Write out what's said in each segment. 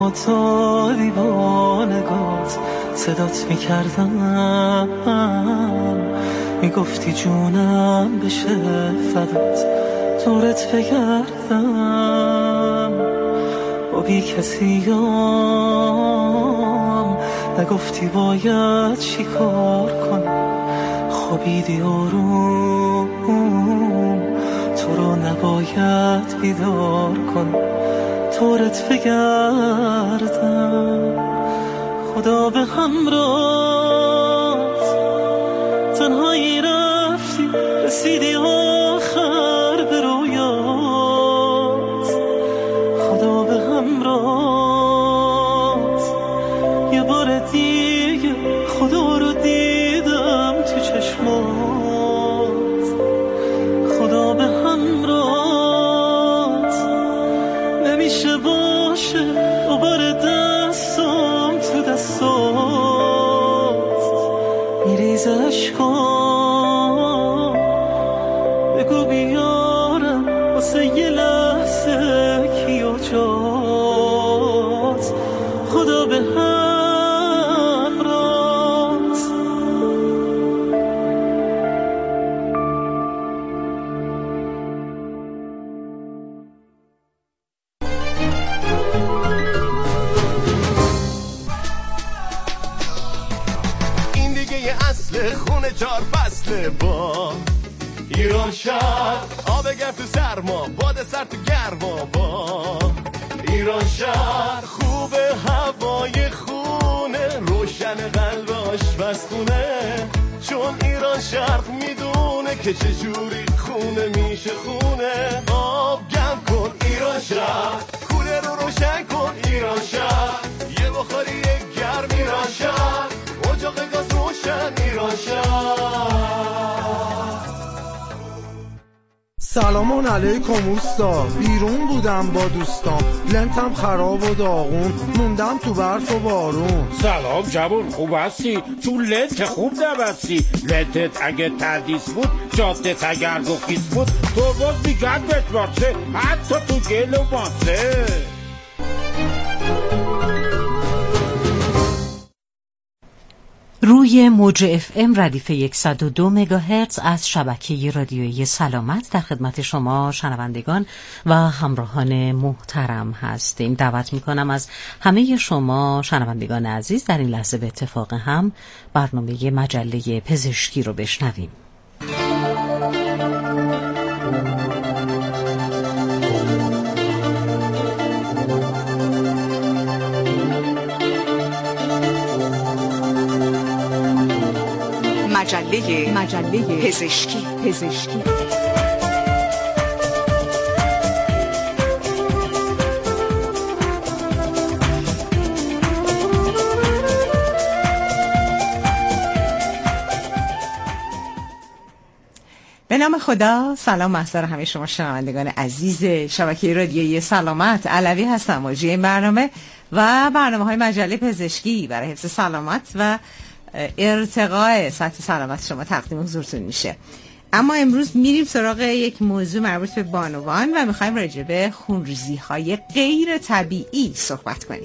تو دیوانگات صدات میکردم، میگفتی جونم بشه فدات دورت بگردم. با بی کسیم نگفتی باید چی کار کنم، خوابیدی آروم تو رو نباید بیدار کنم دورت بگردم. خدا به همراهت تنهایی رفتی، رسیدی آخر به رویات. خدا به همراهت یه بار دیگه خدا رو دیدم تو چشمات. خدا به همراهت نمیشه باشه دوباره دستم تو دستات، میریزه اشکام بگو بیارم واسه یه لحظه کیو جات. خدا به همراهت. خونه 4 فصله با ایران شهر، آب گرم تو سرما، باد سر تو گرما. با ایران شهر خوبه، هوای خونه، روشن قلب آشپزخونه. چون ایران شهر میدونه که چجوری خونه میشه خونه. آب گرم کن ایران شهر، کوله رو روشن کن ایران شهر، یه بخاری گرم ایران شهر، اجاق گاز روشن ایران شهر. سلام علیکم اوستا، بیرون بودم با دوستام، لنتم خراب و داغون، موندم تو برف و بارون. سلام جوون، خوب هستی؟ تو لنت خوب نبستی. لنتت اگه تردیس بود، جادت اگر گفیس بود، تو باز میگرد بشمارسه حتی تو گل و ماسه. روی موج FM ردیف 102 مگاهرتز از شبکه رادیویی سلامت در خدمت شما شنوندگان و همراهان محترم هستیم. دعوت میکنم از همه شما شنوندگان عزیز در این لحظه به اتفاق هم برنامه مجله پزشکی رو بشنویم. مجله پزشکی. به نام خدا. سلام محضر همه شما شنوندگان عزیز شبکه رادیویی سلامت. علوی هستم، مجری این برنامه و برنامه‌های مجله پزشکی برای حفظ سلامت و ارتقاء سطح سلامت شما تقدیم حضورتون میشه. اما امروز میریم سراغ یک موضوع مربوط به بانوان و میخوایم راجع به خونریزی‌های غیر طبیعی صحبت کنیم.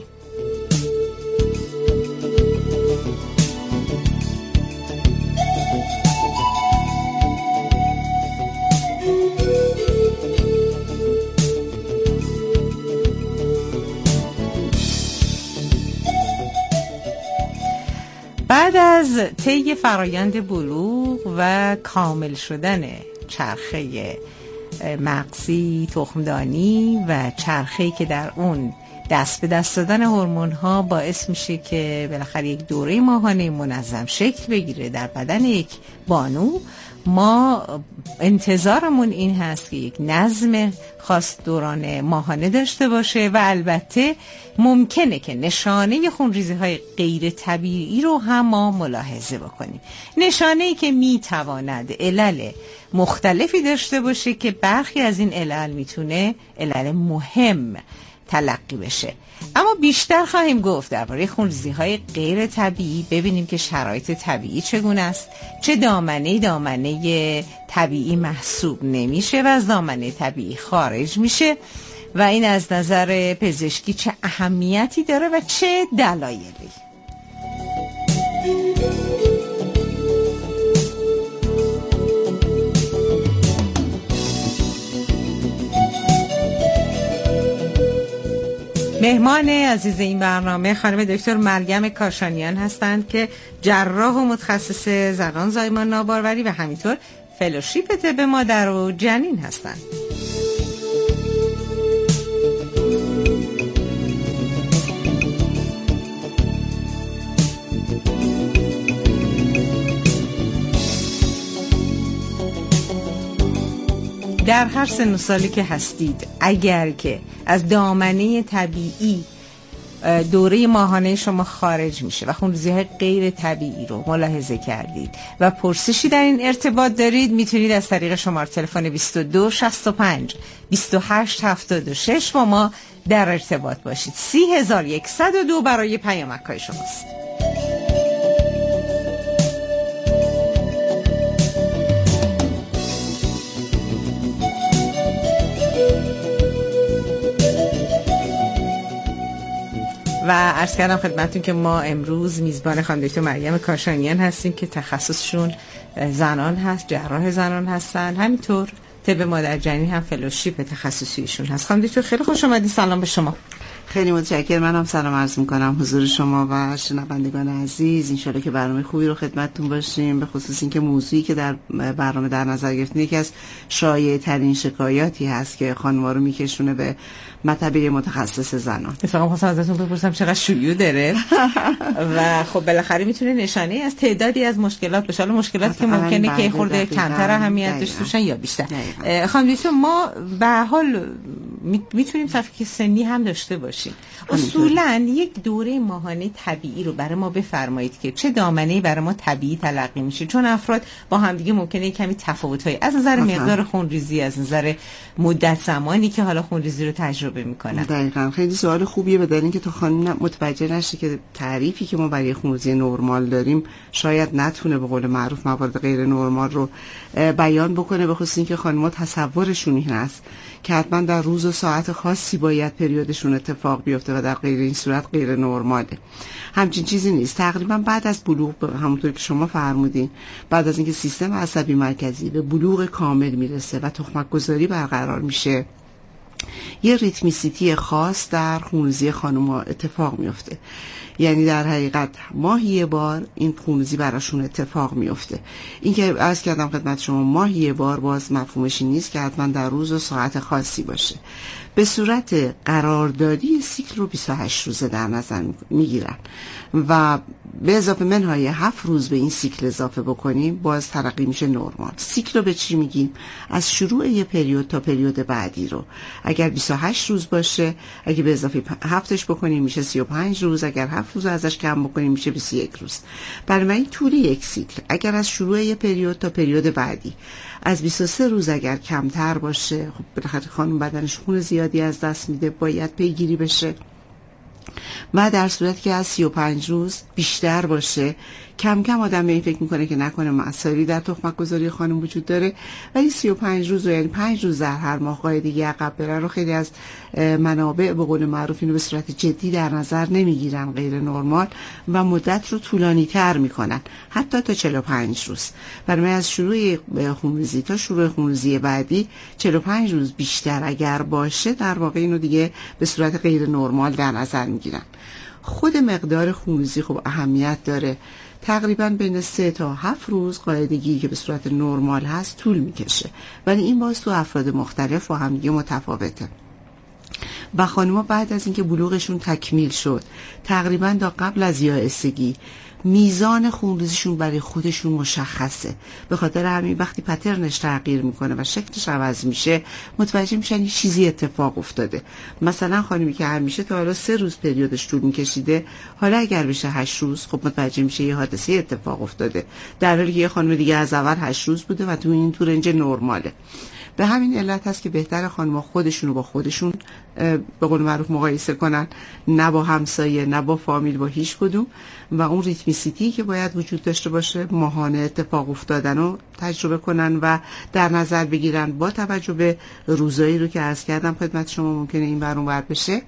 بعد از طی فرایند بلوغ و کامل شدن چرخه مغزی، تخمدانی و چرخه‌ای که در اون دست به دست دادن هورمون‌ها باعث میشه که بالاخره یک دوره ماهانه منظم شکل بگیره در بدن یک بانو، ما انتظارمون این هست که یک نظم خاص دوران ماهانه داشته باشه و البته ممکنه که نشانه خونریزی‌های غیر طبیعی رو هم ما ملاحظه بکنیم. نشانه‌ای که میتواند علل مختلفی داشته باشه که برخی از این علل میتونه علل مهم تلقی بشه. اما بیشتر خواهیم گفت درباره خونریزی‌های غیر طبیعی، ببینیم که شرایط طبیعی چگونه است، چه دامنه طبیعی محسوب نمیشه و از دامنه طبیعی خارج میشه و این از نظر پزشکی چه اهمیتی داره و چه دلایلی؟ مهمان عزیز این برنامه خانم دکتر مریم کاشانیان هستند که جراح و متخصص زنان زایمان ناباروری و همینطور فلوشیپ طب مادر و جنین هستند. در هر سن و سالی که هستید، اگر که از دامنه طبیعی دوره ماهانه شما خارج میشه و خونریزی‌های غیر طبیعی رو ملاحظه کردید و پرسشی در این ارتباط دارید، میتونید از طریق شماره تلفن 22 65 28 76 با ما در ارتباط باشید. 3102 برای پیامک‌های شماست. و عرض کردم خدمتتون که ما امروز میزبان خانم دکتر مریم کاشانیان هستیم که تخصصشون زنان هست، جراح زنان هستن، همینطور طب مادر جنین هم فلوشیپ تخصصیشون هست. خانم دکتر خیلی خوش آمدید. سلام به شما. خیلی متشکرم. منم سلام عرض میکنم حضور شما و شنوندگان عزیز. انشالله که برنامه خوبی رو خدمتتون باشیم، به خصوص این که موضوعی که در برنامه در نظر گرفتیم یکی از شایع ترین شکایاتی هست که خانم‌ها رو میکشونه به مطب متخصص زنان. اتفاقا خواستم ازتون بپرسم چقدر شیوع داره و خب بالاخره میتونه نشانه از تعدادی از مشکلات باشه. حالا مشکلاتی که ممکنه که خورده کمتر اهمیت داشته باشن یا بیشتر. خانم دکتر ما به هر حال میتونیم صفحه سنی هم داشته باشیم. اصولاً یک دوره ماهانه طبیعی رو برای ما بفرمایید که چه دامنه‌ای برای ما طبیعی تلقی میشه، چون افراد با هم دیگه ممکنه کمی تفاوت‌های از نظر مقدار خونریزی، از نظر مدت زمانی که حالا خونریزی رو تجربه میکنن. دقیقاً خیلی سوال خوبیه، به دلیل اینکه تو خانم متوجه نشه که تعریفی که ما برای خونریزی نرمال داریم شاید نتونه به قول معروف موارد غیر نرمال رو بیان بکنه، به خصوص اینکه خانم‌ها تصورشون این هست که حتما در روز و ساعت خاصی باید پریودشون اتفاق بیفته و در غیر این صورت غیر نرماله. همچین چیزی نیست. تقریبا بعد از بلوغ، همونطور که شما فرمودین، بعد از اینکه سیستم عصبی مرکزی به بلوغ کامل میرسه و تخمک گذاری برقرار میشه، یه ریتمیسیتی خاص در خونریزی خانم‌ها اتفاق میفته. یعنی در حقیقت ماهی یه بار این خونریزی براشون اتفاق میفته. این که عرض کردم خدمت شما ماهی یه بار باز مفهومش این نیست که حتما در روز و ساعت خاصی باشه. به صورت قراردادی سیکل رو 28 روزه در نظر میگیرن و به اضافه منهای 7 روز به این سیکل اضافه بکنیم باز ترقی میشه نرمال. سیکل رو به چی میگیم؟ از شروع یه پریود تا پریود بعدی رو. اگر 28 روز باشه، اگه به اضافه 7ش بکنیم میشه 35 روز، اگر 7 روز ازش کم بکنیم میشه 21 روز. برای من این طول یک سیکل. اگر از شروع یه پریود تا پریود بعدی از 23 روز اگر کمتر باشه، خب بالاخره خانم بدنش خون زیادی از دست میده، باید پیگیری بشه. و در صورتی که از 35 روز بیشتر باشه، کم کم آدم به این فکر میکنه که نکنه مسائلی در تخمک گذاری خانم وجود داره، ولی 35 روز و یعنی 5 روز در هر ماه قاعدگی عقب برن رو خیلی از منابع به قول معروف اینو به صورت جدی در نظر نمیگیرن، غیر نرمال، و مدت رو طولانی تر میکنن، حتی تا 45 روز. برای من از شروع خونریزی تا شروع خونریزی بعدی 45 روز بیشتر اگر باشه، در واقع اینو دیگه به صورت غیر نرمال در نظر میگیرن. خود مقدار خونریزی خب اهمیت داره. تقریبا بین 3 تا 7 روز قاعدگی که به صورت نرمال هست طول میکشه، ولی این باز تو افراد مختلف و همدیگه متفاوته. و خانم‌ها بعد از اینکه بلوغشون تکمیل شد، تقریبا تا قبل از یائسگی میزان خونریزیشون برای خودشون مشخصه. به خاطر همین وقتی پترنش تغییر میکنه و شکلش عوض میشه، متوجه میشن یه چیزی اتفاق افتاده. مثلا خانمی که همیشه تا حالا 3 روز پریودش طول میکشیده، حالا اگر بشه 8 روز، خب متوجه میشه یه حادثه اتفاق افتاده، در حالی که یه خانم دیگه از اول 8 روز بوده و تو این تو رنج نرماله. به همین علت هست که بهتر خانم‌ها خودشونو با خودشون به قول معروف مقایسه کنن، نه با همسایه، نه با فامیل، با هیچ کدوم، و اون ریتمیسیتی که باید وجود داشته باشه، ماهانه اتفاق افتادن رو تجربه کنن و در نظر بگیرن. با توجه به روزایی رو که عرض کردم خدمت شما ممکنه این ور اون ور بشه.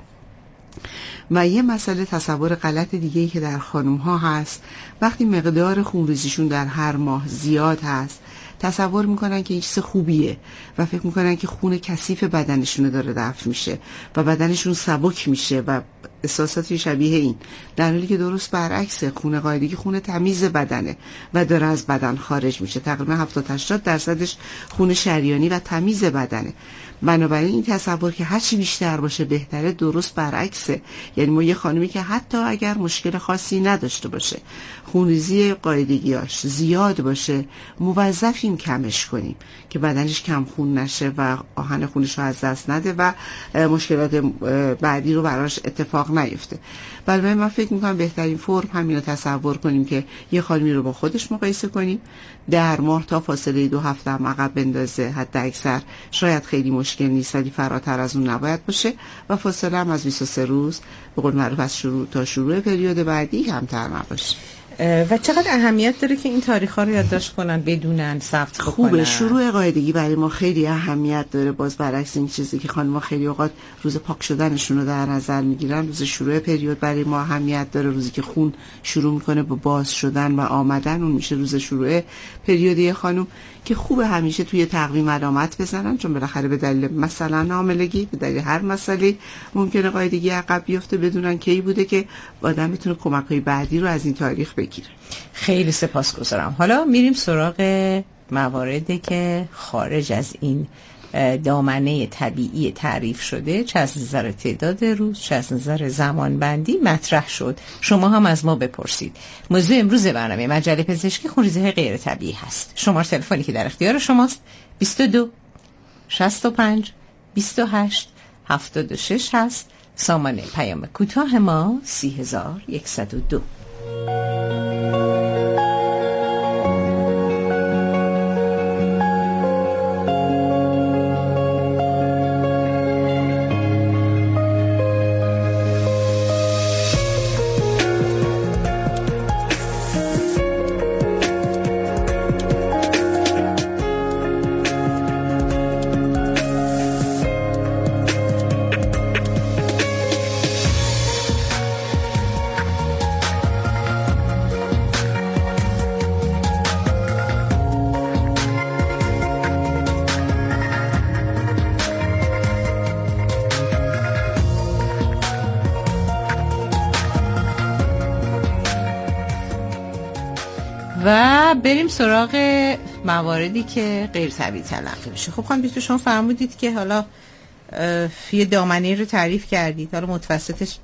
و یه مسئله تصور غلط دیگه‌ای که در خانم‌ها هست، وقتی مقدار خونریزیشون در هر ماه زیاد هست تصور میکنن که این چیز خوبیه و فکر میکنن که خون کثیف بدنشون داره دفع میشه و بدنشون سبک میشه و احساساتی شبیه این، در حالی که درست برعکسه. خون قاعدگی خون تمیز بدنه و داره از بدن خارج میشه، تقریبا 70-80% خون شریانی و تمیز بدنه. بنابراین این تصور که هرچی بیشتر باشه بهتره درست برعکسه. یعنی ما یه خانمی که حتی اگر مشکل خاصی نداشته باشه، خونریزی قاعدگیاش زیاد باشه، موظفیم کمش کنیم که بدنش کم خون نشه و آهن خونش رو از دست نده و مشکلات بعدی رو براش اتفاق نیفته. بلکه من فکر میکنم بهترین فرم همین رو تصور کنیم که یه خانمی رو با خودش مقایسه کنیم، در ماه تا فاصله 2 هفته هم عقب بندازه، حتی اکثر شاید خیلی مشکل نیست ولی فراتر از اون نباید باشه، و فاصله هم از 23 روز به قول معروف از شروع تا شروع پریود بعدی کمتر نباشه. و چقدر اهمیت داره که این تاریخ‌ها رو یادداشت کنن، بدونن، ثبت بکنن؟ خوبه. شروع قاعدگی برای ما خیلی اهمیت داره. باز برعکس این چیزی که خانم‌ها خیلی اوقات روز پاک شدنشون رو در نظر میگیرن، روز شروع پریود برای ما اهمیت داره. روزی که خون شروع میکنه به باز شدن و آمدن، اون میشه روز شروع پریود خانم، که خوبه همیشه توی تقویم علامت بزنن، چون بالاخره به دلیل مثلا حاملگی، به دلیل هر مسئله ممکنه قاعدگی عقب بیفته، بدونن کی بوده که آدم میتونه کمک‌های بعدی رو از این تاریخ بگیره. خیلی سپاسگزارم. حالا میریم سراغ مواردی که خارج از این دامنه طبیعی تعریف شده، چه از نظر تعداد روز، چه از نظر زمان بندی مطرح شد. شما هم از ما بپرسید. موضوع امروز برنامه مجله پزشکی خونریزی‌های غیر طبیعی هست. شماره تلفنی که در اختیار شماست 22 65 28 76 هست. سامان پیام کوتاه ما 30102. و بریم سراغ مواردی که غیر طبیعی تلقی میشه. خب خانم دکتر، شما فرمودید که حالا یه دامنه رو تعریف کردید، حالا متوسطش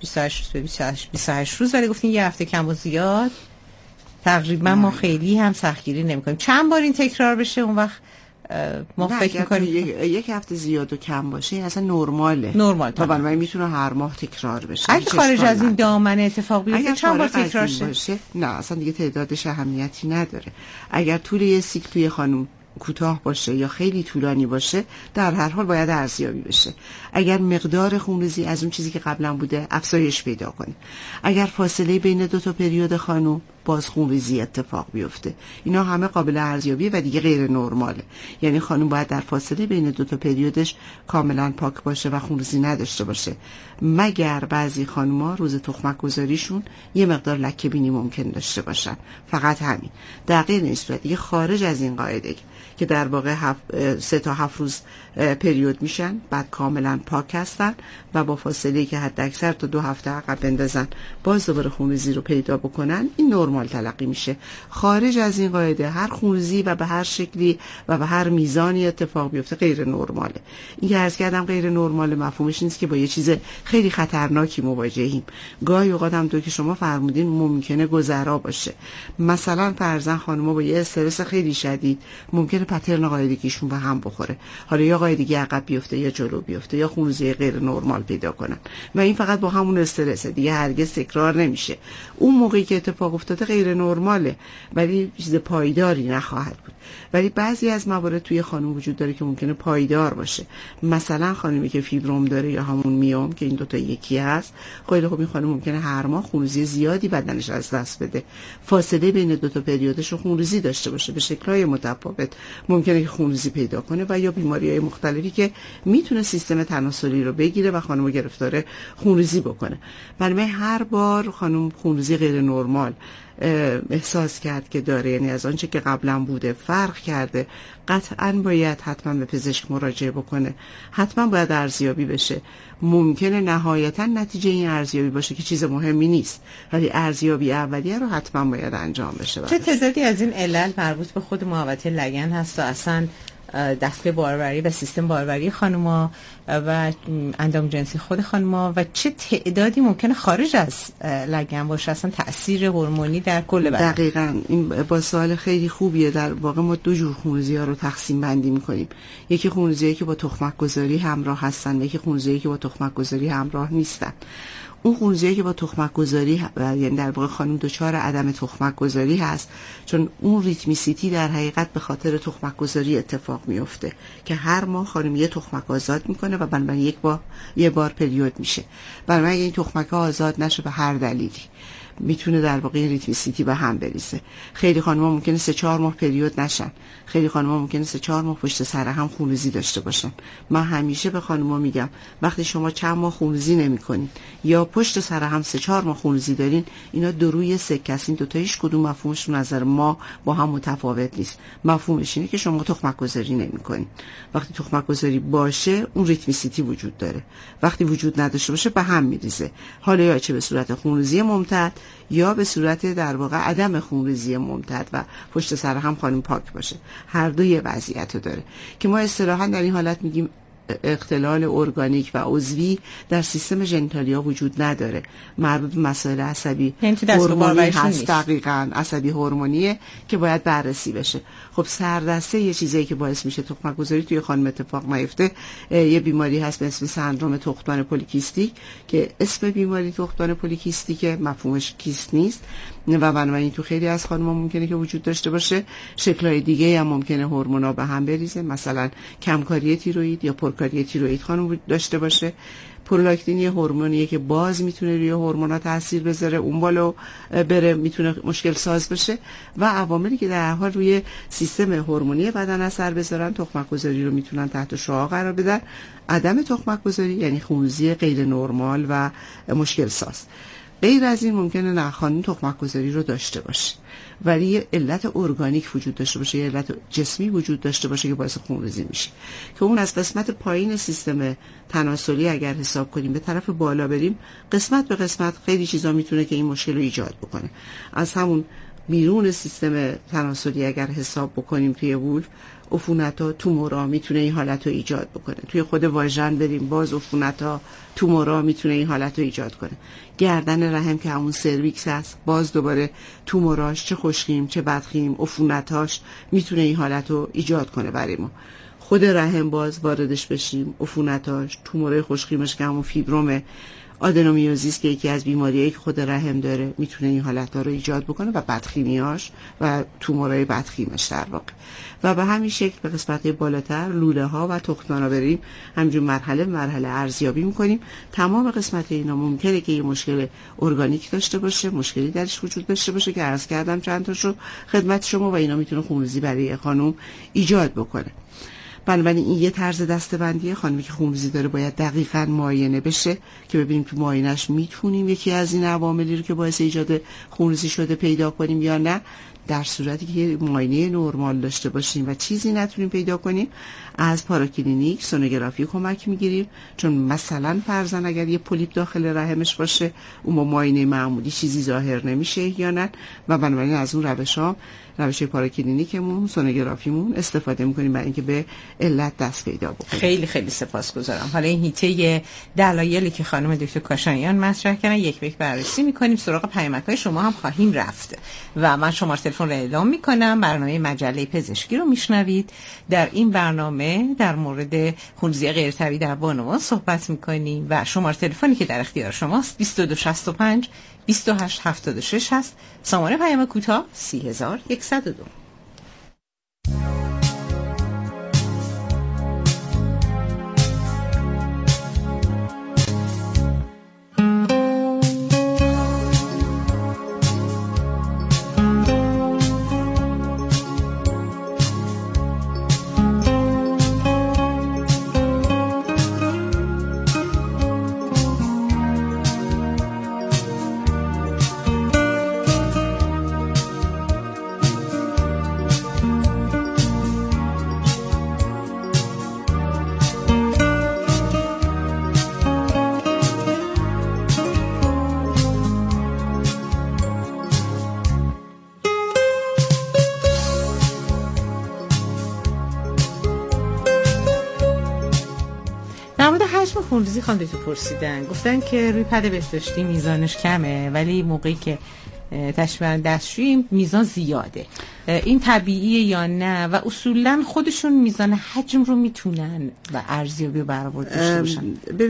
28 روز، ولی گفتین یه هفته کم و زیاد تقریبا ما خیلی هم سختگیری نمی‌کنیم. چند بار این تکرار بشه اون وقت ما فکر می‌کنیم یک هفته زیاد و کم باشه اصلا نرمال طبعا میتونه هر ماه تکرار بشه. اگه خارج از این دامنه اتفاق بیفته چند بار تکرار شه؟ نه اصلا دیگه تعدادش اهمیتی نداره. اگر طول یه سیکل توی خانم کوتاه باشه یا خیلی طولانی باشه، در هر حال باید ارزیابی بشه. اگر مقدار خونریزی از اون چیزی که قبلا بوده افزایش پیدا کنه، اگر فاصله بین 2 تا پریود خانم باز خونریزی اتفاق بیفته، اینا همه قابل ارزیابیه و دیگه غیر نرماله. یعنی خانم باید در فاصله بین 2 تا پریودش کاملا پاک باشه و خونریزی نداشته باشه، مگر بعضی خانم‌ها روز تخمک گذاریشون یه مقدار لکه بینی ممکن داشته باشن، فقط همین. در غیر این صورت دیگه خارج از این قاعده که در واقع 3 تا 7 روز پریود میشن، بعد کاملا پاک هستن و با فاصله که حد اکثر تا 2 هفته عقب بندازن باز دوباره خونریزی رو پیدا بکنن، این نرمال تلقی میشه. خارج از این قاعده هر خونریزی و به هر شکلی و به هر میزانی اتفاق بیفته غیر نرماله. این که عرض کردم غیر نرمال مفهومش نیست که با یه چیز خیلی خطرناکی مواجهیم. گاهی اوقات هم که شما فرمودین ممکنه گذرا باشه. مثلا فرضاً خانم‌ها با یه استرس خیلی شدید ممکنه پترن قاعدگیشون به هم بخوره، حالا یا قاعدگی عقب بیفته یا جلو بیفته یا خونریزی غیر نرمال پیدا کنن و این فقط با همون استرس دیگه هرگز تکرار نمیشه. اون موقعی که اتفاق افتاده البته غیر نرماله ولی چیز پایداری نخواهد بود. ولی بعضی از موارد توی خانم وجود داره که ممکنه پایدار باشه. مثلا خانمی که فیبروم داره یا همون میوم که این دوتا یکی هست، خیلی خوب این خانم ممکنه هر ماه خونریزی زیادی بدنش از دست بده، فاصله بین دوتا پریودش رو خونریزی داشته باشه، به شکل‌های متفاوت ممکنه که خونریزی پیدا کنه و یا بیماری‌های مختلفی که میتونه سیستم تناسلی رو بگیره و خانم رو گرفتار خونریزی بکنه. برای هر بار خانم خونریزی غیر نرمال احساس کرد که داره، یعنی از آنچه که قبلا بوده فرق کرده، قطعاً باید حتما به پزشک مراجعه بکنه، حتما باید ارزیابی بشه. ممکنه نهایتاً نتیجه این ارزیابی باشه که چیز مهمی نیست، ولی ارزیابی اولیه رو حتما باید انجام بشه. چه تعدادی از این علل مربوط به خود محوطه لگن هست و اصلا دستگاه باروری و سیستم باروری خانوما و اندام جنسی خود خانوما و چه تعدادی ممکنه خارج از لگن باشه، اصلا تأثیر هورمونی در کل بدن؟ دقیقاً این با سوال خیلی خوبیه. در واقع ما دو جور خونریزی‌ها رو تقسیم بندی می‌کنیم. یکی خونریزی‌هایی که با تخمک گذاری همراه هستن و یکی خونریزی‌هایی که با تخمک گذاری همراه نیستن. اون خونریزی‌هایی که با تخمک گذاری یعنی در واقع خانم دچار عدم تخمک گذاری هست، چون اون ریتمیسیتی در حقیقت به خاطر تخمک گذاری اتفاق میفته که هر ماه خانم یه تخمک آزاد میکنه و بنابراین یه بار پریود میشه. بنابراین این تخمک آزاد نشه به هر دلیلی میتونه در واقع این ریتمیسیتی به هم بریزه. خیلی خانم‌ها ممکنه 3-4 ماه پریود نشن، خیلی خانم‌ها ممکنه 3-4 ماه پشت سر هم خونریزی داشته باشن. من همیشه به خانم‌ها میگم وقتی شما چند ماه خونریزی نمی‌کنین یا پشت سر هم 3-4 ماه خونریزی دارین، اینا دو روی سکه است. این دو تا هیچ کدوم مفهومشون نظر ما با هم متفاوت نیست. مفهومش اینه که شما تخمک گذاری نمی‌کنین. وقتی تخمک گذاری باشه اون ریتمیسیتی وجود داره، وقتی وجود نداشته باشه به هم میریزه. حالا یا چه به صورت خونریزی ممتد یا به صورت در واقع عدم خونریزی ممتد و پشت سر هم خانم پاک باشه. هر دو یه وضعیت داره که ما اصطلاحاً در این حالت میگیم اختلال ارگانیک و عضوی در سیستم ژنیتالیا وجود نداره. مربوط به مسائل عصبی هورمونی هست. دقیقاً عصبی هورمونیه که باید بررسی بشه. خب سردسته یه چیزایی که باعث میشه تخمک گذاری توی خانم اتفاق نیفته، یه بیماری هست به اسم سندرم تخمدان پلیکیستیک که اسم بیماری تخمدان پلیکیستیک مفهومش کیست نیست و بنابراین تو خیلی از خانم‌ها ممکنه که وجود داشته باشه. شکل‌های دیگه هم ممکنه هورمونا به هم بریزه، مثلا کمکاری تیروئید یا پرکاری تیروئید خانم داشته باشه. پرولاکتین یه هورمونیه که باز میتونه روی هورمونا تاثیر بذاره، اون بالا بره، میتونه مشکل ساز بشه و عواملی که در حال روی سیستم هورمونی بدن اثر بذارن تخمک گذاری رو میتونن تحت شعاع قرار بدن. عدم تخمک گذاری یعنی خونریزی غیر نرمال و مشکل ساز. غیر از این ممکنه نه خانم تخمک گذاری رو داشته باشه ولی یه علت ارگانیک وجود داشته باشه، یه علت جسمی وجود داشته باشه که باعث خونریزی میشه که اون از قسمت پایین سیستم تناسلی اگر حساب کنیم به طرف بالا بریم، قسمت به قسمت خیلی چیزا میتونه که این مشکل رو ایجاد بکنه. از همون بیرون سیستم تناسلی اگر حساب بکنیم توی وولف، عفونت‌ها، تومورا میتونه این حالت رو ایجاد بکنه. توی خود واژن بریم، باز عفونت‌ها، تومورا میتونه این حالت رو ایجاد کنه. گردن رحم که همون سرویکس هست، باز دوباره توموراش، چه خشکیم چه بدخیم، عفونت‌هاش میتونه این حالت رو ایجاد کنه برای ما. خود رحم باز واردش بشیم، عفونت‌هاش، تومورای خشکیمش که همون فیبرومه، آدنومیوزیس که یکی از بیماریایی که خود رحم داره میتونه این حالت‌ها رو ایجاد بکنه و بدخیمیاش و تومورای بدخیمش در واقع. و به همین شکل به قسمت‌های بالاتر لوله ها و تخمدانا بریم، همینجور مرحله مرحله ارزیابی می‌کنیم. تمام قسمت اینا ممکنه که یه مشکل ارگانیک داشته باشه، مشکلی درش وجود داشته باشه که عرض کردم چند تاشو خدمت شما و اینا میتونه خونریزی برای خانم ایجاد بکنه. بنابراین این یه طرز دسته‌بندی. خانمی که خونریزی داره باید دقیقاً معاینه بشه که ببینیم تو معاینه‌اش میتونیم یکی از این عواملی رو که باعث ایجاد خونریزی شده پیدا کنیم یا نه. در صورتی که معاینه نرمال داشته باشیم و چیزی نتونیم پیدا کنیم، از پاراکلینیک سونوگرافی کمک میگیریم، چون مثلا فرضاً اگر یه پولیپ داخل رحمش باشه اون با معاینه معمولی چیزی ظاهر نمیشه یا نه و بنابراین از اون روش پاراکلینیکمون، سونوگرافیمون استفاده میکنیم برای اینکه به علت دست پیدا بکنیم. خیلی خیلی سپاسگزارم. حالا این هیته دلایلی که خانم دکتر کاشانیان مطرح کردن یک به یک بررسی می‌کنیم، سراغ پیامک‌های شما هم خواهیم رفت و من شماره تلفن رو اعلام می‌کنم. برنامه مجله پزشکی رو میشنوید. در این برنامه در مورد خونریزی غیر طبیعی در بانوان صحبت می‌کنیم و شماره تلفنی که در اختیار شماست 2265 2876 هست. سامانه پیام کوتاه 30102. خونریزی خانم تو پرسیدن، گفتن که روی پد بهداشتی میزانش کمه ولی موقعی که تشبیه دستشویی میزان زیاده. این طبیعیه یا نه و اصولا خودشون میزان حجم رو میتونن و ارزیابی و برآورد داشته باشن؟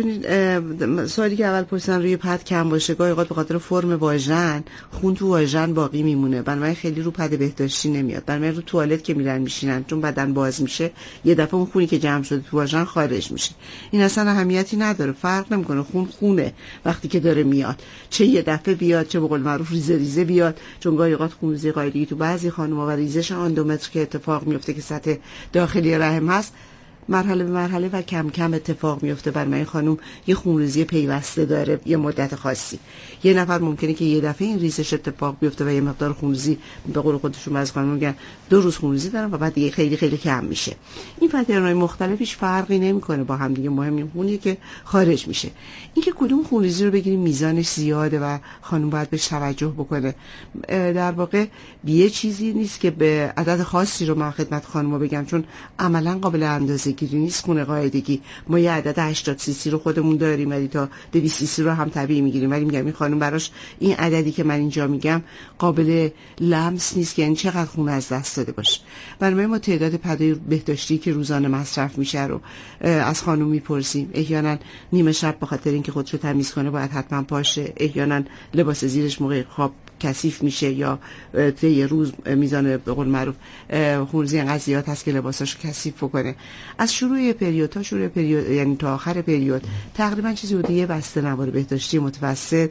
ببینید سوالی که اول پرسیدن روی پد کم باشه، گاهی اوقات به خاطر فرم واژن خون تو واژن باقی میمونه، بنابراین خیلی رو پد بهداشتی نمیاد. بنابراین رو توالت که میرن میشینن چون بدن باز میشه یه دفعه اون خونی که جمع شده تو واژن خارج میشه. این اصلا اهمیتی نداره، فرق نمیکنه، خون خونه وقتی که داره میاد، چه یه دفعه بیاد چه به قول معروف ریزه ریزه بیاد. چون گاهی اوقات خونریزی قاعدگی تو بعضی خانم‌ها و ریزش اندومتر که اتفاق میفته که سطح داخلی رحم هست مرحله به مرحله و کم کم اتفاق میفته. برای این خانم یه خونریزی پیوسته داره یه مدت خاصی. یه نفر ممکنه که یه دفعه این ریزش اتفاق بیفته و یه مقدار خونریزی به قول خودشون از خانم میگن 2 روز خونریزی دارن و بعد دیگه خیلی خیلی کم میشه. این پترن‌های مختلفش فرقی نمیکنه با هم دیگه، مهم این خونیه که خارج میشه. اینکه کدوم خونریزی رو بگیریم میزانش زیاده و خانم باید بهش توجه بکنه، در واقع یه چیزی نیست که به عدد خاصی رو من خدمت خانم‌ها بگم چون عملاً قابل اندازه گیری نیست. خون قاعدگی ما یه عدد 80 سی سی رو خودمون داریم ولی تا 200 سی سی رو هم طبیعی میگیریم، ولی میگم این خانم براش این عددی که من اینجا میگم قابل لمس نیست که این چقدر خون از دست داده باشه. برای ما تعداد پدهای بهداشتی که روزانه مصرف میشه رو از خانم میپرسیم. احیانا نیمه شب به خاطر اینکه خودشو تمیز کنه باید حتما پاشه، احیانا لباس زیرش موقع خواب کثیف میشه یا طی روز میزان به قول معروف خونریزی انقدر زیاد هست که لباساشو کثیف بکنه. از شروع پریود تا شروع پریود یعنی تا آخر پریود تقریبا چیزی حدود یه بسته نوار بهداشتی متوسط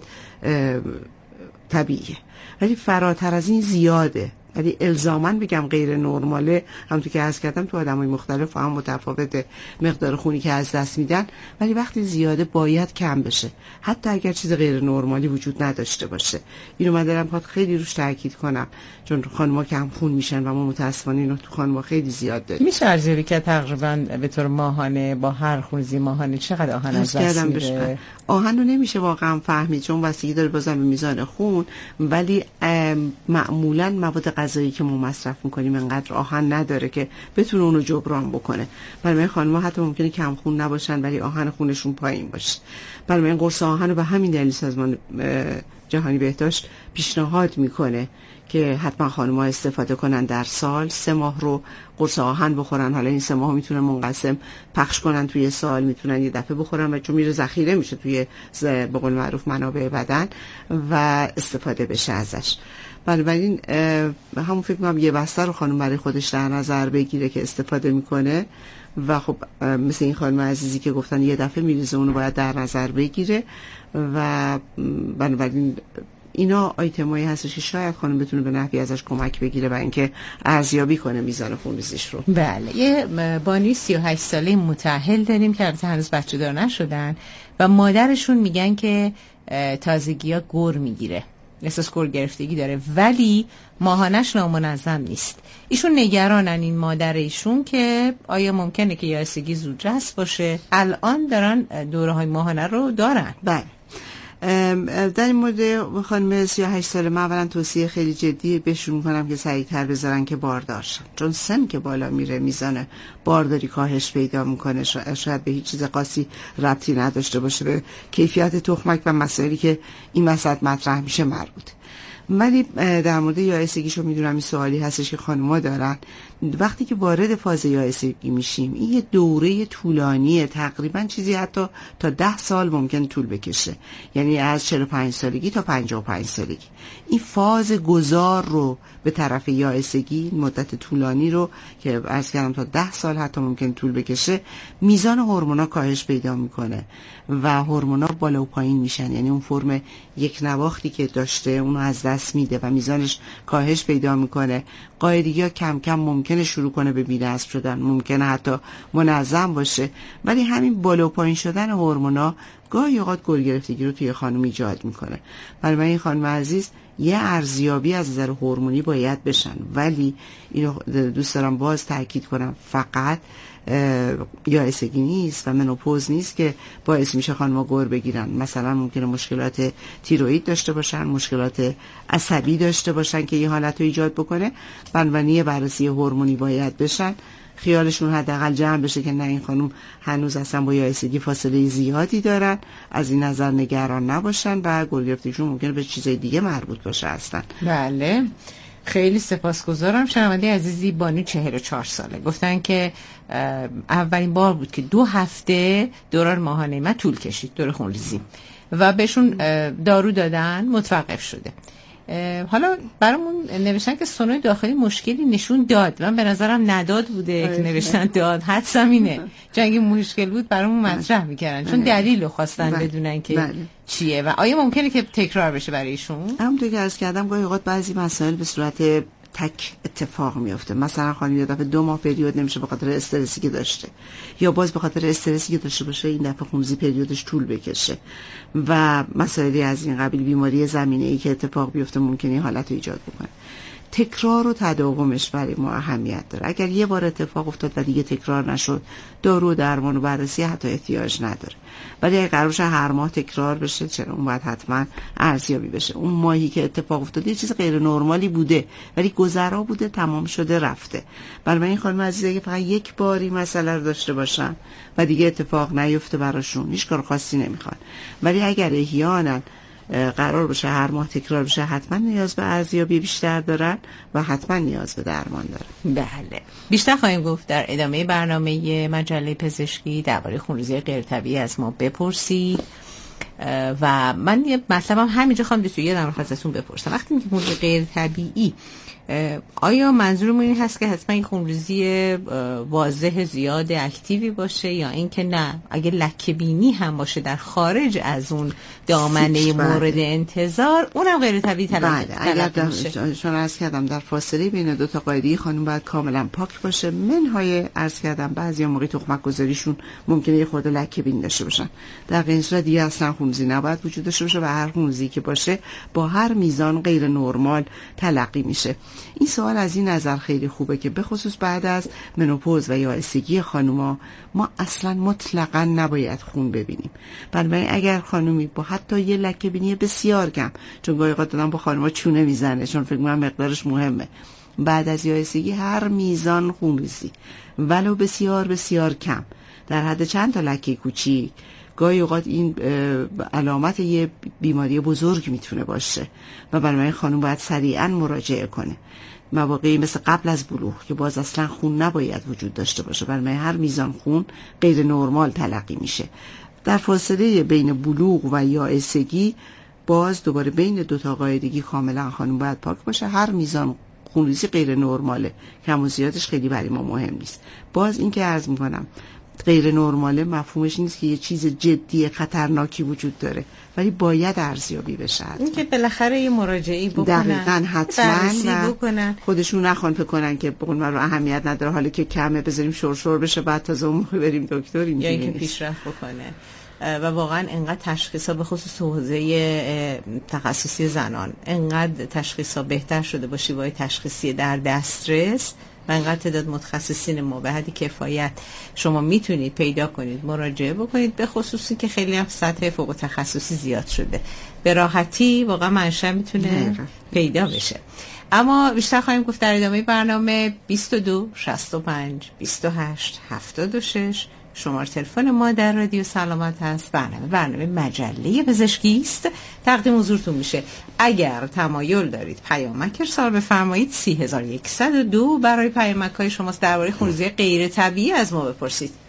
طبیعیه، ولی فراتر از این زیاده. ولی الزاماً بگم غیر نرماله، همونطور که عرض کردم تو آدمای مختلف هم متفاوته مقدار خونی که از دست میدن، ولی وقتی زیاده باید کم بشه حتی اگر چیز غیر نرمالی وجود نداشته باشه. اینو من دارم باید خیلی روش تاکید کنم چون خانم‌ها کم خون میشن و ما متاسفانه اینو تو خانم‌ها خیلی زیاد داریم. میشه ارزیابی که تقریبا به طور ماهانه با هر خونریزی ماهانه چقدر آهن از دست میره؟ آهن رو نمیشه واقعا فهمید چون واسطی داره بازم به میزان خون، ولی معمولاً مواد غذایی که ما مصرف میکنیم انقدر آهن نداره که بتونه اونو جبران بکنه. برای خانم‌ها حتی ممکنه کم خون نباشن ولی آهن خونشون پایین باشه. برای این قرص آهن رو به همین دلیل سازمان جهانی بهداشت پیشنهاد میکنه که حتما خانم‌ها استفاده کنن در سال 3 ماه رو قرص آهن بخورن. حالا این 3 ماه میتونن منقسم پخش کنن توی سال، میتونن یه دفعه بخورن و چون میره ذخیره میشه توی به قول معروف منابع بدن و استفاده بشه ازش. بنابراین همون فکر می‌کنم یه بسته رو خانم برای خودش در نظر بگیره که استفاده میکنه و خب مثل این خانم عزیزی که گفتن یه دفعه میریزه اونو باید در نظر بگیره و بنابراین اینا آیتمایی هستش که شاید خانم بتونه به نحوی ازش کمک بگیره و اینکه ارزیابی کنه میزان خونریزیش رو. بله، یه بانوی 38 ساله متأهل داریم که البته هنوز بچه دار نشدن و مادرشون میگن که تازگی‌ها گور میگیره، احساس گور گرفتگی داره ولی ماهانش نامنظم نیست. ایشون نگرانن این مادر ایشون که آیا ممکنه که یائسگی زودرس باشه. الان دارن دوره‌های ماهانه رو دارن. بله در این مورد خانم 38 ساله من اولا توصیه خیلی جدی بهشون میکنم که سریعتر بذارن که باردار شن، چون سن که بالا میره میزان بارداری کاهش پیدا میکنه. شاید به هیچ چیز خاصی ربطی نداشته باشه، به کیفیت تخمک و مسائلی که این وسط مطرح میشه مربوط. ولی در مورد یائسگیشو میدونم این سوالی هستش که خانم‌ها دارن. وقتی که وارد فاز یائسگی میشیم این یه دوره طولانیه، تقریبا چیزی حتی تا 10 سال ممکن طول بکشه، یعنی از 45 سالگی تا 55 سالگی. این فاز گذار رو به طرف یائسگی، مدت طولانی رو که عرض کردم تا 10 سال حتی ممکن طول بکشه، میزان هورمونا کاهش پیدا میکنه و هورمونا بالا و پایین میشن، یعنی اون فرم یک نواختی که داشته اونو از دست میده و میزانش کاهش پیدا میکنه. قاعدگی‌ها کم کم ممکنه شروع کنه به بی‌نظم شدن، ممکنه حتی منظم باشه، ولی همین بالا و پایین شدن هورمونا گاهی اوقات گل گرفتگی رو توی خانم ایجاد میکنه. برای من این خانم عزیز یه ارزیابی از نظر هورمونی باید بشن، ولی اینو دوست دارم باز تاکید کنم، فقط یائسگی نیست و منوپوز نیست که باعث میشه خانم‌ها گر بگیرن. مثلا ممکنه مشکلات تیروئید داشته باشن، مشکلات عصبی داشته باشن که این حالت رو ایجاد بکنه. بنابراین بررسی هورمونی باید بشن، خیالشون حداقل جمع بشه که نه این خانم هنوز اصلا با یائسگی فاصله زیادی دارن، از این نظر نگران نباشن و گل گرفتگیشون ممکنه به چیزای دیگه مربوط باشه اصلا. بله، خیلی سپاسگزارم. شنونده عزیزی بانو 44 ساله گفتن که اولین بار بود که 2 هفته دوران ماهانه من طول کشید، دور خونریزی، و بهشون دارو دادن متوقف شده. حالا برامون نوشتن که سونوی داخلی مشکلی نشون داد. من به نظرم نداد بوده که نوشتن داد، حدسم اینه چون اگه مشکل بود برامون مطرح میکردن، چون دلیل رو خواستن بدونن که چیه و آیا ممکنه که تکرار بشه برای ایشون. همونطور که عرض کردم گاهی اوقات بعضی مسائل به صورت تک اتفاق میفته. مثلا خانم یه دفعه 2 ماه پریود نمیشه به خاطر استرسی که داشته، یا باز به خاطر استرسی که داشته باشه این دفعه خونریزی پریودش طول بکشه و مسائلی از این قبیل، بیماری زمینه‌ای که اتفاق بیفته ممکنه حالت رو ایجاد بکنه. تکرار و تداومش برای ما اهمیت داره. اگر یه بار اتفاق افتاد و دیگه تکرار نشد، دارو و درمان و بررسی حتی احتیاج نداره. ولی اگر قرار باشه هر ماه تکرار بشه، چرا اون باید حتما ارزیابی بشه. اون ماهی که اتفاق افتاده یه چیز غیر نرمالی بوده ولی گذرا بوده، تمام شده رفته. برای این خانم عزیزه اگه فقط یک باری مسئله رو داشته باشن و دیگه اتفاق نیفته براشون، هیچ کار خاصی نمیخوان. ولی اگر احیانا قرار بشه هر ماه تکرار بشه، حتما نیاز به ارزیابی بیشتر دارن و حتما نیاز به درمان دارن. بله، بیشتر خواهیم گفت در ادامه برنامه مجله پزشکی درباره خونریزی غیر طبیعی از ما بپرسید. و من یه مطلبم همینجا خواهم یه در ازتون بپرسم. وقتی میگیم خونریزی غیر طبیعی، آیا منظورمون این هست که حتما این خونریزی واضح زیاد اکتیوی باشه، یا اینکه نه اگه لکه بینی هم باشه در خارج از اون دامنه مورد انتظار اونم غیر طبیعی تلقی میشه؟ چون عرض کردم در فاصله بین 2 تا قاعده خانم باید کاملا پاک باشه. منهای عرض کردم بعضی موقع تخمک گذاریشون ممکنه یه خورده لکه بینی داشته باشن، در این صورت دیگه اصلا خونریزی نباید وجود داشته باشه و هر خونریزی که باشه با هر میزان غیر نرمال تلقی میشه. این سوال از این نظر خیلی خوبه که به خصوص بعد از منوپوز و یائسگی خانوما ما اصلا مطلقاً نباید خون ببینیم. بنابراین اگر خانومی با حتی یه لکه بینی بسیار کم، چون گاهی اوقات دادن با خانوما چونه میزنه چون فکر می‌کنم مقدارش مهمه، بعد از یائسگی هر میزان خونریزی ولو بسیار بسیار کم در حد چند تا لکه کوچیک، گاهی اوقات این علامت یه بیماری بزرگ میتونه باشه و بنابراین خانم باید سریعا مراجعه کنه. مواقعی مثل قبل از بلوغ که باز اصلا خون نباید وجود داشته باشه، بنابراین هر میزان خون غیر نرمال تلقی میشه. در فاصله بین بلوغ و یائسگی باز دوباره بین 2 تا قاعدگی کاملا خانم باید پاک باشه. هر میزان خونریزی غیر نرماله، کم و زیادش خیلی برای ما مهم نیست. باز این که عرض میکنم غیر نرماله مفهومش نیست که یه چیز جدی خطرناکی وجود داره، ولی باید ارزیابی بشه. این که بالاخره یه مراجعه‌ای بکنن، دقیقاً حتما بکنن، خودشون نخوان فکر کنن که بقول من رو اهمیت نداره، حالا که کمه بذاریم شور بشه بعد تازه اون موقع بریم دکتر. یا اینکه پیشرفت بکنه. و واقعا انقدر تشخیصا به خصوص حوزه تخصصی زنان انقدر تشخیصا بهتر شده با شیوه‌های تشخیصی در دسترس و انقدر تعداد متخصصین ما به حد کفایت شما میتونید پیدا کنید، مراجعه بکنید، به خصوصی که خیلی هم سطح فوق تخصصی زیاد شده، به راحتی واقعا منشأ میتونه پیدا بشه. اما بیشتر خواهیم گفت در ادامه برنامه. 22 65 28 76 شماره تلفن ما در رادیو سلامت هست. برنامه مجله پزشکی است، تقدیم حضورتون میشه. اگر تمایل دارید پیامک ارسال بفرمایید 30102 برای پیامک های شماست. درباره خونریزی غیر طبیعی از ما بپرسید.